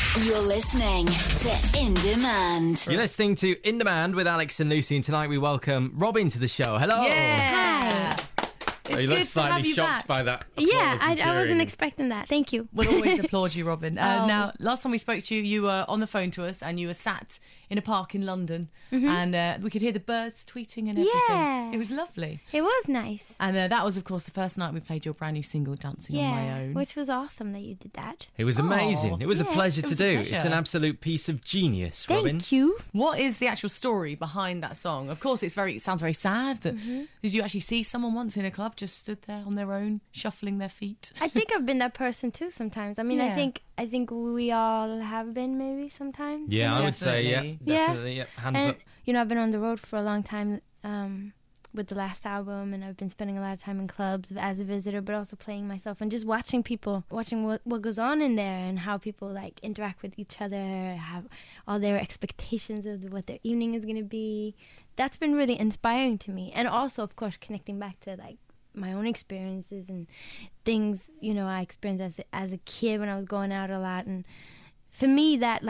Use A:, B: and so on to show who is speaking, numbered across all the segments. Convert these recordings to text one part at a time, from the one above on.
A: You're listening to In Demand.
B: You're listening to In Demand with Alex and Lucy, and tonight we welcome Robin to the show. Hello.
C: Yeah.
D: Hi.
B: So you look slightly shocked by that.
D: Yeah,
B: applause and
D: I wasn't
B: cheering.
D: expecting that. Thank you.
C: We'll always applaud you, Robin.
D: Oh.
C: Now, last time we spoke to you, you were on the phone to us and you were sat in a park in London and we could hear the birds tweeting and everything.
D: Yeah.
C: It was lovely.
D: It was nice.
C: And that was, of course, the first night we played your brand new single, Dancing on My Own.
D: Which was awesome that you did that.
B: It was amazing. It was a
D: Yeah,
B: pleasure
C: it
B: to
C: was a
B: do.
C: pleasure.
B: It's an absolute piece of genius, Robin.
D: Thank you.
C: What is the actual story behind that song? Of course, it sounds very sad. Did you actually see someone once in a club just stood there on their own, shuffling their feet?
D: I think I've been that person too sometimes. I mean,
C: Yeah.
D: I think we all have been maybe sometimes.
B: Yeah, I would say, yeah.
C: Definitely.
D: Yeah.
B: Definitely, yeah. Hands
D: And,
B: up.
D: I've been on the road for a long time with the last album, and I've been spending a lot of time in clubs as a visitor, but also playing myself and just watching people, watching what goes on in there and how people like interact with each other, have all their expectations of what their evening is going to be. That's been really inspiring to me. And also, of course, connecting back to like my own experiences and things, I experienced as a kid when I was going out a lot. And for me, that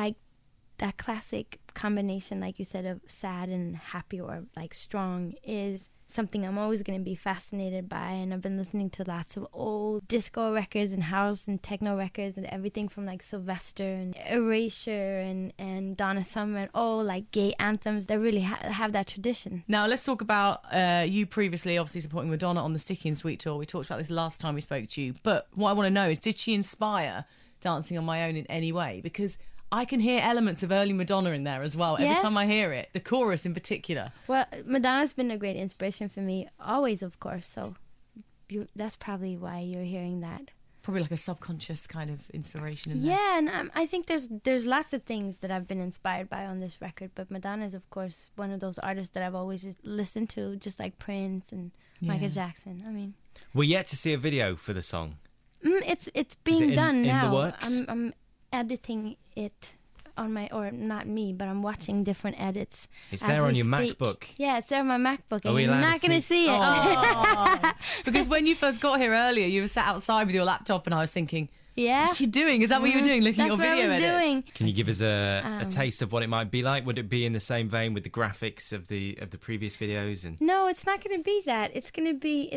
D: classic combination, like you said, of sad and happy or like strong is something I'm always going to be fascinated by. And I've been listening to lots of old disco records and house and techno records and everything from like Sylvester and Erasure and Donna Summer and all like gay anthems that really have that tradition.
C: Now, let's talk about you previously, obviously supporting Madonna on the Sticky and Sweet tour. We talked about this last time we spoke to you. But what I want to know is, did she inspire Dancing on My Own in any way? Because I can hear elements of early Madonna in there as well.
D: Yeah?
C: Every time I hear it, the chorus in particular.
D: Well, Madonna's been a great inspiration for me, always, of course. So that's probably why you're hearing that.
C: Probably like a subconscious kind of inspiration in there.
D: Yeah, and I think there's lots of things that I've been inspired by on this record, but Madonna is, of course, one of those artists that I've always just listened to, just like Prince and Michael Jackson. I mean,
B: We're yet to see a video for the song.
D: it's being done
B: in the
D: now.
B: works?
D: I'm editing it on or not me, but I'm watching different edits.
B: It's
D: as
B: there on
D: we
B: your
D: speak.
B: MacBook.
D: Yeah, it's there on my MacBook,
B: Are
D: and
B: we
D: you're
B: allowed
D: not
B: to
D: going to
B: see-
D: see it.
C: Oh. Because when you first got here earlier, you were sat outside with your laptop and I was thinking,
D: Yeah.
C: what's she doing? Is that what you were doing, looking
D: That's
C: at
D: what
C: your
D: I
C: video
D: was
C: edits?
D: doing.
B: Can you give us a taste of what it might be like? Would it be in the same vein with the graphics of the previous videos? And
D: No, it's not going to be that. It's going to be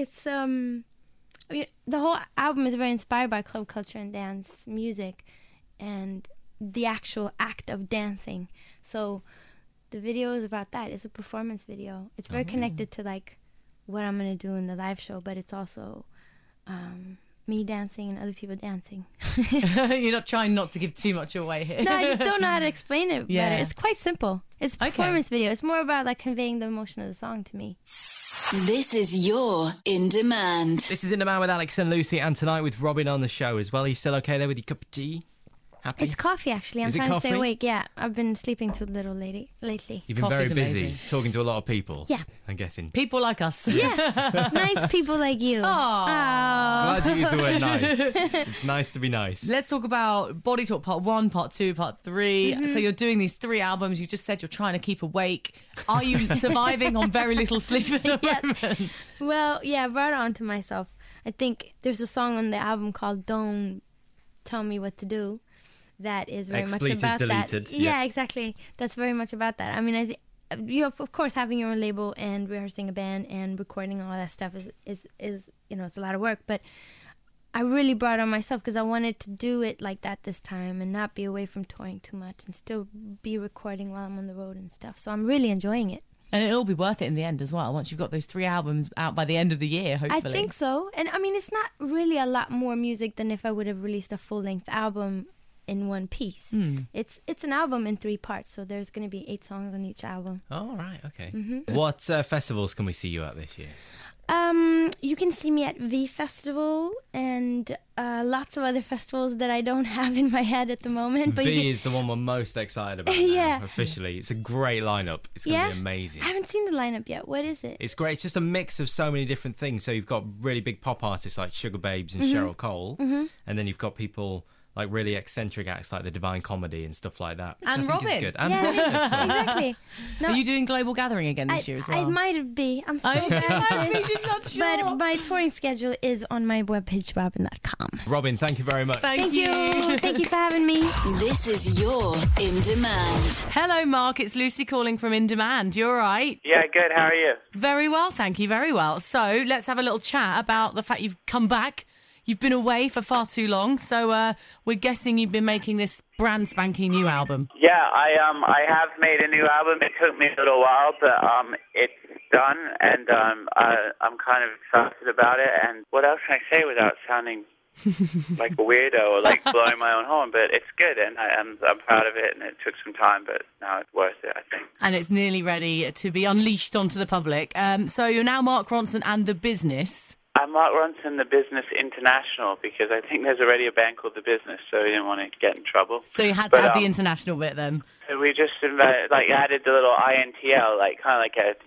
D: I mean, the whole album is very inspired by club culture and dance music and the actual act of dancing. So the video is about that. It's a performance video. It's very connected to like what I'm going to do in the live show, but it's also me dancing and other people dancing.
C: You're not trying not to give too much away here.
D: No, I just don't know how to explain it
C: Yeah.
D: better. It's quite simple. It's a performance video. It's more about like conveying the emotion of the song to me.
A: This is your In Demand.
B: this is In Demand with Alex and Lucy, and tonight with Robin on the show as well. Are you still okay there with your cup of tea? Happy?
D: It's coffee, actually. I'm
B: Is it
D: trying to stay
B: coffee?
D: awake. Yeah, I've been sleeping too little lately.
B: You've been very
C: Coffee's
B: busy
C: amazing.
B: talking to a lot of people.
D: Yeah.
B: I'm guessing.
C: People like us.
D: Yes, nice people like you.
B: Glad you used the word nice. It's nice to be nice.
C: Let's talk about Body Talk Part 1, Part 2, Part 3. So you're doing these 3 albums. You just said you're trying to keep awake. Are you surviving on very little sleep at the moment?
D: Yes. Well, yeah, I brought it on to myself. I think there's a song on the album called Don't Tell Me What to Do that is very
B: Expletive
D: much about
B: deleted,
D: that.
B: yeah.
D: Yeah, exactly. That's very much about that. I mean, I think of course, having your own label and rehearsing a band and recording all that stuff is it's a lot of work, but I really brought it on myself because I wanted to do it like that this time and not be away from touring too much and still be recording while I'm on the road and stuff. So I'm really enjoying it.
C: And it'll be worth it in the end as well, once you've got those 3 albums out by the end of the year, hopefully.
D: I think so. And I mean, it's not really a lot more music than if I would have released a full-length album in one piece. It's an album in 3 parts, so there's going to be 8 songs on each album.
B: Oh, right, okay. What festivals can we see you at this year?
D: You can see me at V Festival and lots of other festivals that I don't have in my head at the moment. But
B: V is the one we're most excited about
D: Yeah.
B: now, officially. It's a great lineup. It's going to be amazing.
D: I haven't seen the lineup yet. What is it?
B: It's great. It's just a mix of so many different things. So you've got really big pop artists like Sugar Babes and Cheryl Cole, and then you've got people like really eccentric acts like the Divine Comedy and stuff like that.
C: And
B: I think is
C: Robin.
B: good. And
D: Yeah,
B: Robin, of course.
D: exactly. No,
C: Are you doing Global Gathering again this year as well?
D: I might be. I'm still
C: Oh,
D: bad.
C: she's not sure.
D: But my touring schedule is on my webpage, robin.com.
B: Robin, thank you very much.
C: Thank
D: Thank you. Thank you for having me.
A: This is your In Demand.
C: Hello, Mark. It's Lucy calling from In Demand. You all right?
E: Yeah, good. How are you?
C: Very well, thank you. Very well. So let's have a little chat about the fact you've come back. You've been away for far too long, so we're guessing you've been making this brand spanking new album.
E: Yeah, I have made a new album. It took me a little while, but it's done, and I'm kind of excited about it. And what else can I say without sounding like a weirdo or like blowing my own horn? But it's good, and I'm proud of it. And it took some time, but now it's worth it, I think.
C: And it's nearly ready to be unleashed onto the public. So you're now Mark Ronson and The Business.
E: I'm Mark Ronson, The Business International, because I think there's already a band called The Business, so we didn't want to get in trouble.
C: So you had to add the international bit then.
E: So we just added the little INTL, like kind of like a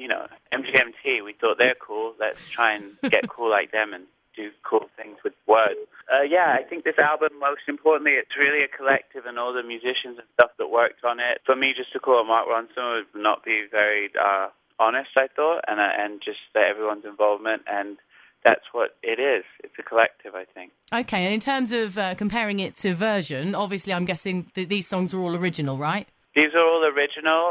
E: MGMT. We thought they're cool. Let's try and get cool like them and do cool things with words. I think this album, most importantly, it's really a collective, and all the musicians and stuff that worked on it. For me, just to call it Mark Ronson would not be very honest, I thought, and just everyone's involvement, and that's what it is. It's a collective, I think.
C: Okay, and in terms of comparing it to version, obviously I'm guessing that these songs are all original, right?
E: These are all original.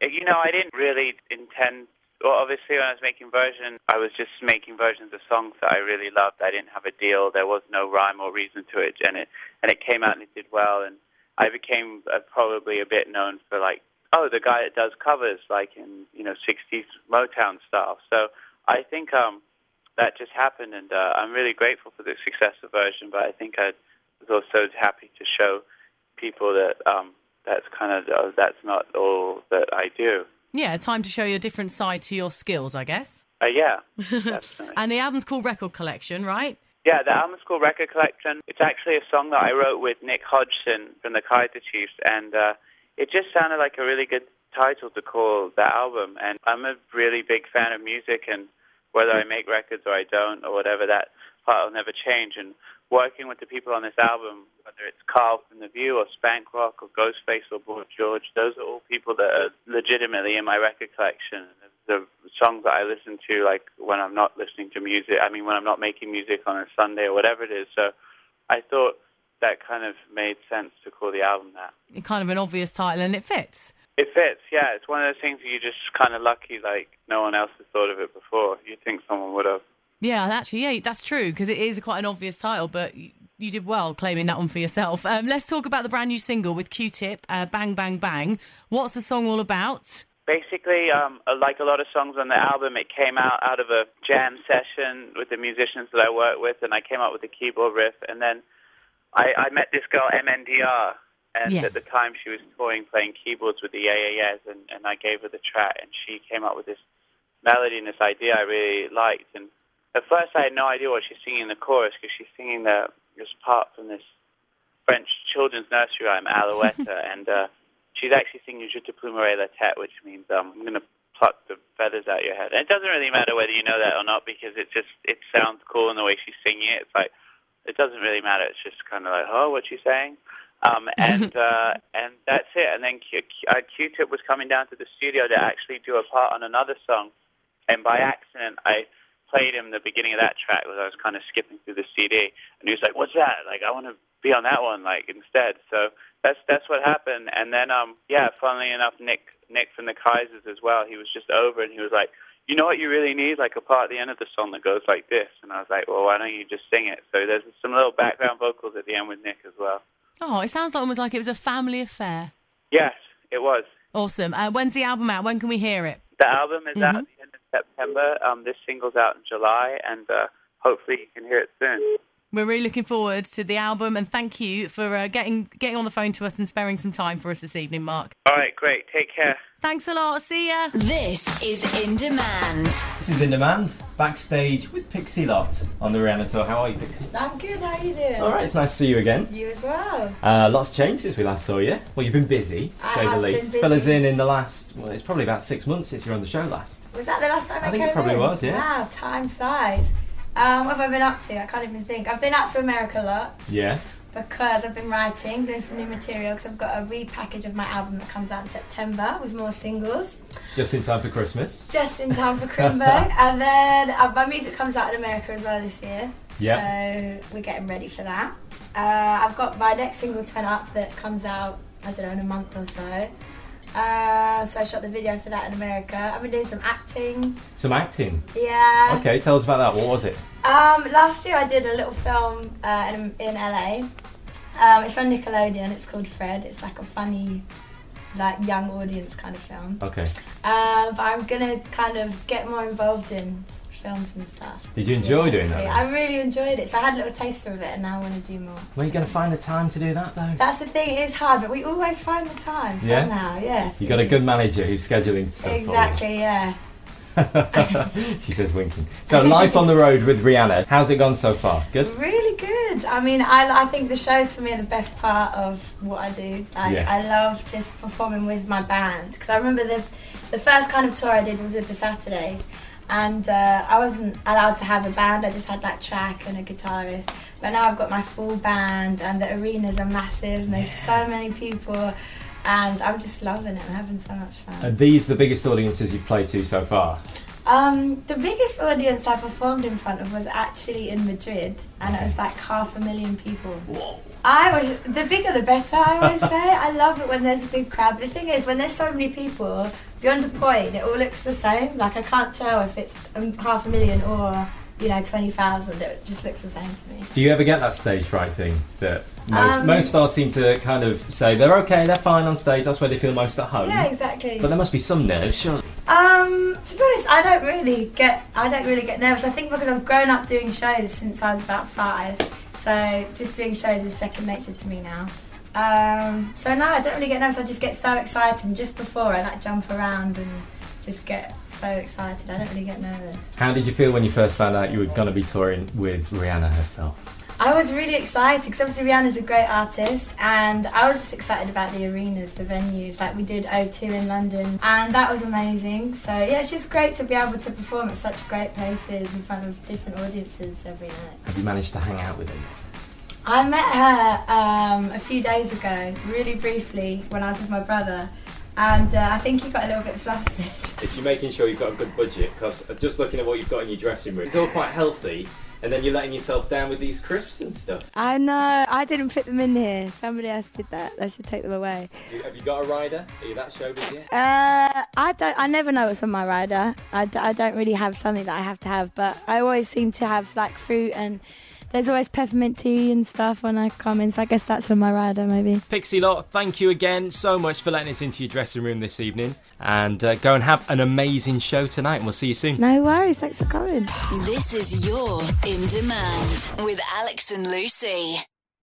E: I didn't really intend... Well, obviously, when I was making version, I was just making versions of songs that I really loved. I didn't have a deal. There was no rhyme or reason to it, and it came out and it did well. And I became probably a bit known for the guy that does covers, like in 60s Motown style. So I think that just happened, and I'm really grateful for the success of version. But I think I was also happy to show people that that's not all that I do.
C: Yeah, time to show your different side to your skills, I guess.
E: Yeah, definitely.
C: And the album's called Record Collection, right?
E: Yeah, the album's called Record Collection. It's actually a song that I wrote with Nick Hodgson from the Kaiser Chiefs, and it just sounded like a really good title to call the album. And I'm a really big fan of music, and whether I make records or I don't or whatever, that part will never change. And working with the people on this album, whether it's Carl from The View or Spank Rock or Ghostface or Boy George, those are all people that are legitimately in my record collection. The songs that I listen to, like when I'm not listening to music, when I'm not making music on a Sunday or whatever it is. So I thought that kind of made sense to call the album that.
C: It's kind of an obvious title, and it fits.
E: It fits, yeah. It's one of those things that you're just kind of lucky, like no one else has thought of it before. You'd think someone would have.
C: Yeah, actually, that's true, because it is quite an obvious title, but you did well claiming that one for yourself. Let's talk about the brand new single with Q-Tip, Bang Bang Bang. What's the song all about?
E: Basically, like a lot of songs on the album, it came out of a jam session with the musicians that I work with, and I came up with the keyboard riff, and then I met this girl, MNDR, and
C: Yes.
E: at the time she was touring playing keyboards with the Yeah, and I gave her the track, and she came up with this melody and this idea I really liked. And at first I had no idea what she's singing in the chorus, because she's singing this part from this French children's nursery rhyme, Alouette, and she's actually singing Je te plumerai la tête, which means I'm going to pluck the feathers out of your head. And it doesn't really matter whether you know that or not, because it sounds cool in the way she's singing it. It's like, it doesn't really matter. It's just kind of like, oh, what's she saying? And that's it. And then Q-Tip was coming down to the studio to actually do a part on another song, and by accident I played him the beginning of that track as I was kind of skipping through the CD, and he was like, what's that? Like, I want to be on that one, like, instead. So that's what happened. And then funnily enough, Nick from the Kaisers as well, he was just over, and he was like, you know what you really need? Like a part at the end of the song that goes like this. And I was like, well, why don't you just sing it? So there's some little background vocals at the end with Nick as well.
C: Oh, it sounds almost like it was a family affair.
E: Yes, it was.
C: Awesome. When's the album out? When can we hear it?
E: The album is out at the end of September. This single's out in July, and hopefully you can hear it soon.
C: We're really looking forward to the album, and thank you for getting on the phone to us and sparing some time for us this evening, Mark.
E: All right, great. Take care.
C: Thanks a lot. See ya.
A: This is In Demand.
B: This is In Demand, backstage with Pixie Lott on the Rihanna tour. How are you, Pixie?
F: I'm good, how you doing?
B: All right, it's nice to see you again.
F: You as well.
B: Lots changed since we last saw you. Well, you've been busy, to
F: I
B: say the
F: have been
B: least.
F: busy.
B: Fill us in the last, well, it's probably about 6 months since you were on the show last.
F: Was that the last time I
B: I think
F: came
B: it probably
F: in?
B: was, yeah.
F: Wow, time flies. What have I been up to? I can't even think. I've been out to America lots.
B: Yeah.
F: because I've been writing, doing some new material, because I've got a repackage of my album that comes out in September with more singles.
B: Just in time for Christmas.
F: Just in time for Crimberg. And then my music comes out in America as well this year.
B: Yeah.
F: So we're getting ready for that. I've got my next single, Turn Up, that comes out, I don't know, in a month or so. So I shot the video for that in America. I've been doing some acting.
B: Some acting?
F: Yeah.
B: Okay, tell us about that. What was it?
F: Last year I did a little film in LA. It's on Nickelodeon. It's called Fred. It's like a funny, like young audience kind of film.
B: Okay.
F: But I'm gonna kind of get more involved in films and stuff.
B: Did you enjoy doing that?
F: I really enjoyed it. So I had a little taster of it, and now I want to do more.
B: Where are you going to find the time to do that, though?
F: That's the thing. It is hard, but we always find the time somehow. Yes.
B: You got a good manager who's scheduling stuff.
F: Exactly. Yeah.
B: She says winking. So life on the road with Rihanna. How's it gone so far? Good?
F: Really good. I mean, I think the shows for me are the best part of what I do. I love just performing with my band, because I remember the first kind of tour I did was with the Saturdays, and I wasn't allowed to have a band. I just had like track and a guitarist. But now I've got my full band, and the arenas are massive, and there's so many people. And I'm just loving it. I'm having so much fun.
B: Are these the biggest audiences you've played to so far?
F: The biggest audience I performed in front of was actually in Madrid, and it was like 500,000 people.
B: Whoa.
F: The bigger the better, I always say. I love it when there's a big crowd. But the thing is, when there's so many people, beyond a point, it all looks the same. Like, I can't tell if it's 500,000 or, 20,000. It just looks the same to me.
B: Do you ever get that stage fright thing that most stars seem to kind of say they're okay, they're fine on stage, that's where they feel most at home?
F: Yeah, exactly.
B: But there must be some nerves, surely.
F: To be honest, I don't really get nervous. I think because I've grown up doing shows since I was about 5, so just doing shows is second nature to me now. So no, I don't really get nervous. I just get so excited, and just before I like jump around and just get so excited. I don't really get nervous.
B: How did you feel when you first found out you were going to be touring with Rihanna herself?
F: I was really excited, because obviously Rihanna's a great artist, and I was just excited about the arenas, the venues. Like, we did O2 in London, and that was amazing. So yeah, it's just great to be able to perform at such great places in front of different audiences every night.
B: Have you managed to hang out with her?
F: I met her a few days ago, really briefly, when I was with my brother. And I think he got a little bit flustered.
B: Is she making sure you've got a good budget? Because just looking at what you've got in your dressing room, it's all quite healthy, and then you're letting yourself down with these crisps and stuff.
D: I know, I didn't put them in here. Somebody else did that. I should take them away.
B: Have you got a rider? Are you that showbiz yet?
D: I never know what's on my rider. I don't really have something that I have to have, but I always seem to have like fruit, and there's always peppermint tea and stuff when I come in, so I guess that's on my rider maybe.
B: Pixie Lot, thank you again so much for letting us into your dressing room this evening, and go and have an amazing show tonight, and we'll see you soon.
D: No worries, thanks for coming.
A: This is You're in Demand with Alex and Lucy.